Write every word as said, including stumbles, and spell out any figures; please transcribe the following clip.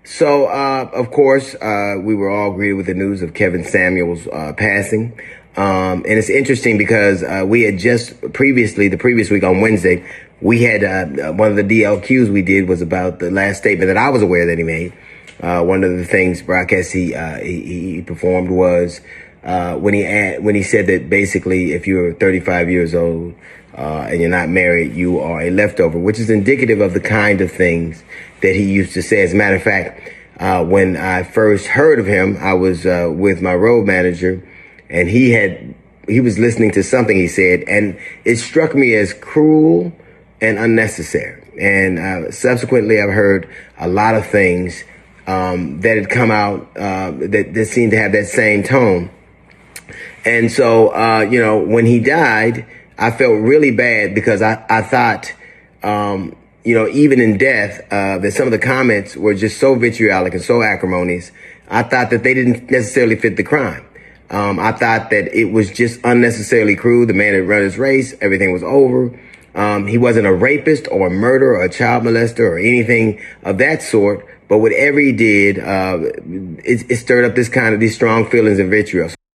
So, uh, of course, uh, we were all greeted with the news of Kevin Samuels uh, passing. Um, and it's interesting because uh, we had just previously, the previous week on Wednesday, we had uh, one of the D L Qs we did was about the last statement that I was aware that he made. Uh, one of the things broadcast he, uh, he, he performed was uh, when he ad, when he said that basically if you're thirty-five years old uh, and you're not married, you are a leftover, which is indicative of the kind of things that he used to say. As a matter of fact, uh, when I first heard of him, I was uh, with my road manager, and he had he was listening to something he said, and it struck me as cruel and unnecessary. And uh, subsequently, I've heard a lot of things um, that had come out uh, that, that seemed to have that same tone. And so, uh, you know, when he died, I felt really bad because I, I thought, um, you know, even in death, uh, that some of the comments were just so vitriolic and so acrimonious. I thought that they didn't necessarily fit the crime. Um, I thought that it was just unnecessarily cruel. The man had run his race. Everything was over. Um, he wasn't a rapist or a murderer or a child molester or anything of that sort. But whatever he did, uh, it, it stirred up this kind of these strong feelings of vitriol.